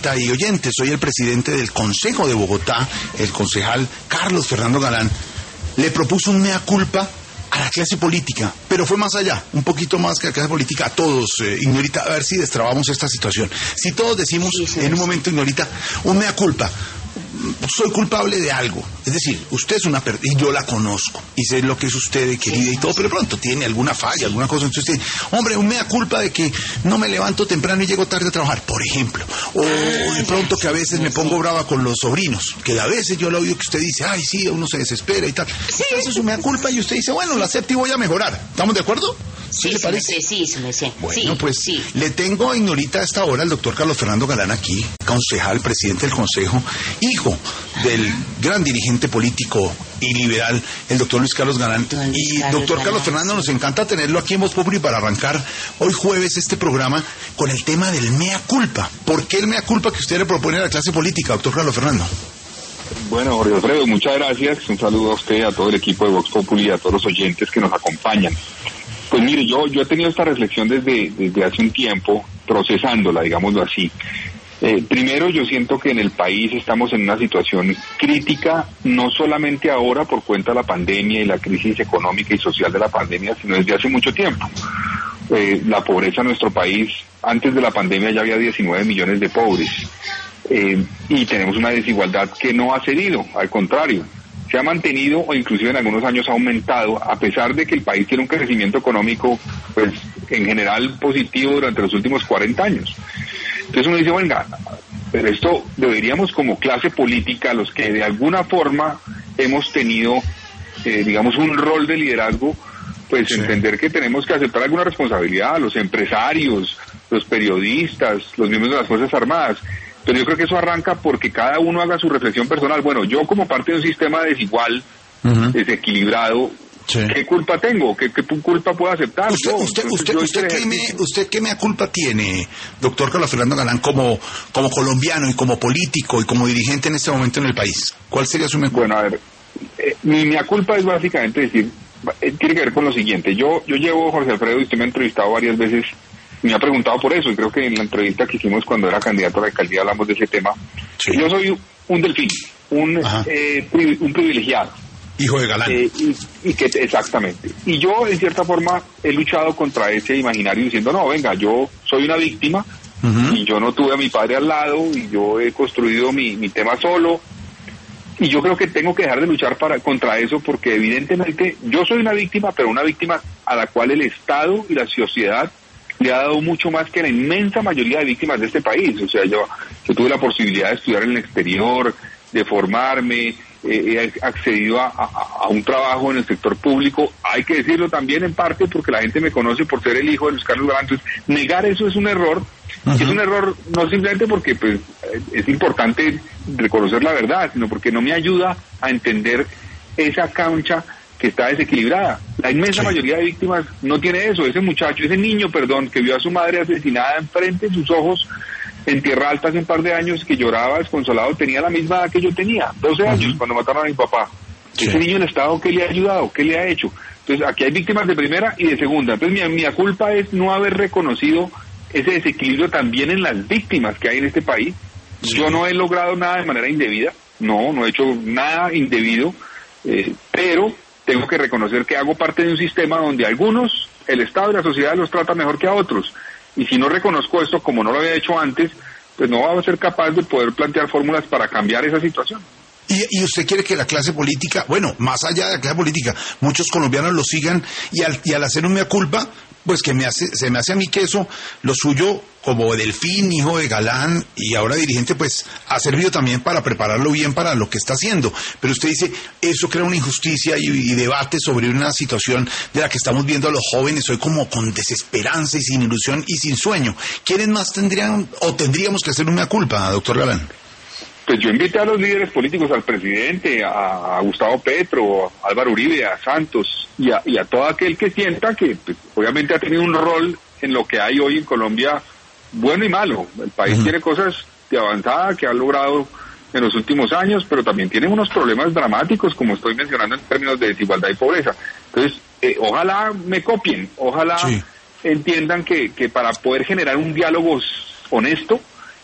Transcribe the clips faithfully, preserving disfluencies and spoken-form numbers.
Y oyentes, soy el presidente del Consejo de Bogotá, el concejal Carlos Fernando Galán, le propuso un mea culpa a la clase política, pero fue más allá, un poquito más que a la clase política, a todos, eh, Ignorita, a ver si destrabamos esta situación. Si todos decimos sí, sí, en un momento, Ignorita, un mea culpa, soy culpable de algo, es decir, usted es una persona, y yo la conozco, y sé lo que es usted de querida y todo, pero de pronto tiene alguna falla, alguna cosa, entonces usted, hombre, un mea culpa de que no me levanto temprano y llego tarde a trabajar, por ejemplo, o de pronto que a veces me pongo brava con los sobrinos, que a veces yo lo oigo que usted dice, ay, sí, uno se desespera y tal, entonces es un mea culpa y usted dice, bueno, lo acepto y voy a mejorar, ¿estamos de acuerdo? ¿Sí, sí le parece? Sí, sí, sí, sí. Bueno, sí, pues sí. le tengo, Ignorita, a esta hora al doctor Carlos Fernando Galán aquí, concejal, presidente del Consejo, hijo del gran dirigente político y liberal, el doctor Luis Carlos Galán. Luis y Carlos doctor Galán. Carlos Fernando, nos encanta tenerlo aquí en Voz Populi para arrancar hoy jueves este programa con el tema del mea culpa. ¿Por qué el mea culpa que usted le propone a la clase política, doctor Carlos Fernando? Bueno, Jorge Alfredo, muchas gracias. Un saludo a usted, a todo el equipo de Vox Populi y a todos los oyentes que nos acompañan. Pues mire, yo yo he tenido esta reflexión desde, desde hace un tiempo, procesándola, digámoslo así. Eh, primero, yo siento que en el país estamos en una situación crítica, no solamente ahora por cuenta de la pandemia y la crisis económica y social de la pandemia, sino desde hace mucho tiempo. Eh, la pobreza en nuestro país, antes de la pandemia ya había diecinueve millones de pobres, eh, y tenemos una desigualdad que no ha cedido, al contrario. Se ha mantenido o inclusive en algunos años ha aumentado, a pesar de que el país tiene un crecimiento económico, pues en general positivo durante los últimos cuarenta años. Entonces uno dice, venga, pero esto deberíamos como clase política, los que de alguna forma hemos tenido, eh, digamos, un rol de liderazgo, pues sí, entender que tenemos que aceptar alguna responsabilidad, los empresarios, los periodistas, los miembros de las Fuerzas Armadas. Pero yo creo que eso arranca porque cada uno haga su reflexión personal. Bueno, yo como parte de un sistema desigual, uh-huh, desequilibrado, sí, ¿qué culpa tengo? ¿Qué, qué culpa puedo aceptar? ¿Usted, yo, usted, usted, usted, qué me, ¿Usted qué me culpa tiene, doctor Carlos Fernando Galán, como, como colombiano y como político y como dirigente en este momento en el país? ¿Cuál sería su mea culpa? Bueno, a ver, eh, mi mea culpa es básicamente decir, eh, tiene que ver con lo siguiente. Yo, yo llevo, Jorge Alfredo, y usted me ha entrevistado varias veces, me ha preguntado por eso, y creo que en la entrevista que hicimos cuando era candidato a la alcaldía hablamos de ese tema. Sí. Yo soy un delfín, un, eh, pri, un privilegiado. Hijo de Galán. Eh, y, y que exactamente. Y yo, en cierta forma, he luchado contra ese imaginario diciendo, no, venga, yo soy una víctima, uh-huh, y yo no tuve a mi padre al lado, y yo he construido mi, mi tema solo, y yo creo que tengo que dejar de luchar para contra eso, porque evidentemente yo soy una víctima, pero una víctima a la cual el Estado y la sociedad le ha dado mucho más que la inmensa mayoría de víctimas de este país. O sea, yo, yo tuve la posibilidad de estudiar en el exterior, de formarme, eh, he accedido a, a, a un trabajo en el sector público, hay que decirlo también en parte porque la gente me conoce por ser el hijo de Luis Carlos Galán. Entonces, negar eso es un error, uh-huh, es un error no simplemente porque pues es importante reconocer la verdad, sino porque no me ayuda a entender esa cancha que está desequilibrada. La inmensa sí, mayoría de víctimas no tiene eso. Ese muchacho, ese niño, perdón, que vio a su madre asesinada enfrente de sus ojos en Tierra Alta hace un par de años, que lloraba desconsolado, tenía la misma edad que yo tenía, doce uh-huh, años, cuando mataron a mi papá. Sí. Ese niño, el Estado, ¿qué le ha ayudado? ¿Qué le ha hecho? Entonces, aquí hay víctimas de primera y de segunda. Entonces, mi, mi culpa es no haber reconocido ese desequilibrio también en las víctimas que hay en este país. Sí. Yo no he logrado nada de manera indebida, no, no he hecho nada indebido, eh, pero tengo que reconocer que hago parte de un sistema donde algunos, el Estado y la sociedad los trata mejor que a otros. Y si no reconozco esto, como no lo había hecho antes, pues no va a ser capaz de poder plantear fórmulas para cambiar esa situación. Y, y usted quiere que la clase política, bueno, más allá de la clase política, muchos colombianos lo sigan y al, y al hacer un mea culpa, pues que me hace, se me hace a mí que eso, lo suyo, como delfín, hijo de Galán y ahora dirigente, pues ha servido también para prepararlo bien para lo que está haciendo. Pero usted dice, eso crea una injusticia y, y debate sobre una situación de la que estamos viendo a los jóvenes hoy como con desesperanza y sin ilusión y sin sueño. ¿Quiénes más tendrían o tendríamos que hacer una culpa, doctor Galán? Pues yo invité a los líderes políticos, al presidente, a, a Gustavo Petro, a Álvaro Uribe, a Santos y a, y a todo aquel que sienta que pues, obviamente ha tenido un rol en lo que hay hoy en Colombia, bueno y malo. El país uh-huh. tiene cosas de avanzada que ha logrado en los últimos años, pero también tiene unos problemas dramáticos, como estoy mencionando en términos de desigualdad y pobreza. Entonces, eh, ojalá me copien, ojalá sí. entiendan que, que para poder generar un diálogo honesto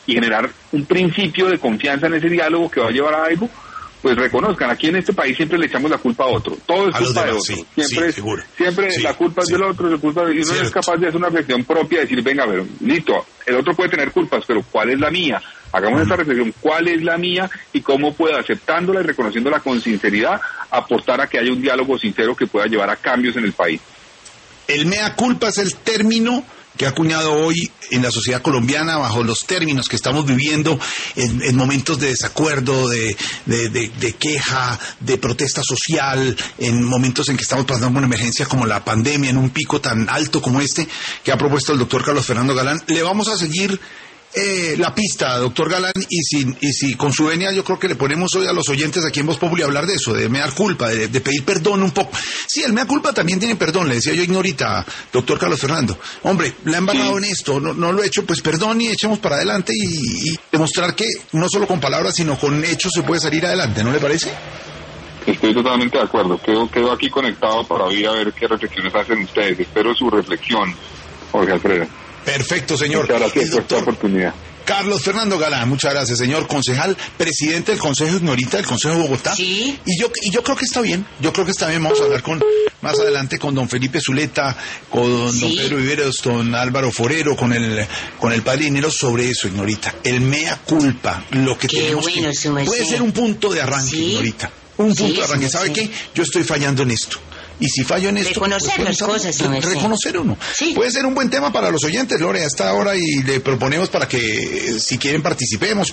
y generar un principio de confianza en ese diálogo que va a llevar a algo, pues reconozcan, aquí en este país siempre le echamos la culpa a otro, todo es A culpa demás, de otro, sí, siempre, sí, seguro. siempre Sí, la culpa sí. es del otro, la culpa de, y uno Cierto. es capaz de hacer una reflexión propia, de decir, venga, pero listo, el otro puede tener culpas, pero ¿cuál es la mía? Hagamos esta reflexión, ¿cuál es la mía? Y cómo puedo, aceptándola y reconociéndola con sinceridad, aportar a que haya un diálogo sincero que pueda llevar a cambios en el país. El mea culpa es el término que ha acuñado hoy en la sociedad colombiana bajo los términos que estamos viviendo en, en momentos de desacuerdo, de, de, de, de queja, de protesta social, en momentos en que estamos pasando una emergencia como la pandemia, en un pico tan alto como este que ha propuesto el doctor Carlos Fernando Galán. Le vamos a seguir eh, la pista, doctor Galán, y si, y si con su venia yo creo que le ponemos hoy a los oyentes aquí en Voz Populi a hablar de eso, de mea culpa, de, de pedir perdón un poco. Sí, el mea culpa también tiene perdón, le decía yo ignorita, doctor Carlos Fernando. Hombre, la he embarrado Sí. en esto, no, no lo he hecho, pues perdón y echemos para adelante y, y demostrar que no solo con palabras sino con hechos se puede salir adelante, ¿no le parece? Estoy totalmente de acuerdo, quedo, quedo aquí conectado para oír a ver qué reflexiones hacen ustedes, espero su reflexión, Jorge Alfredo. Perfecto, señor. Muchas gracias Y por esta doctor oportunidad. Carlos Fernando Galán, muchas gracias, señor concejal, presidente del Consejo Ignorita, del Consejo de Bogotá. Sí. Y yo, y yo creo que está bien, yo creo que está bien, vamos a hablar con más adelante con don Felipe Zuleta, con Sí. don Pedro Viveros, don Álvaro Forero, con el con el padre Dinero sobre eso, Ignorita. El mea culpa, lo que Qué tenemos bueno, que... su merced. Puede ser un punto de arranque, Sí. Ignorita. Un punto Sí, de arranque. su ¿Sabe merced. qué? Yo estoy fallando en esto. Y si fallo en esto... Reconocer pues, las bueno, cosas, re- su merced. reconocer uno. Sí. Puede ser un buen tema para los oyentes, Lore, a esta hora, y le proponemos para que, eh, si quieren, participemos.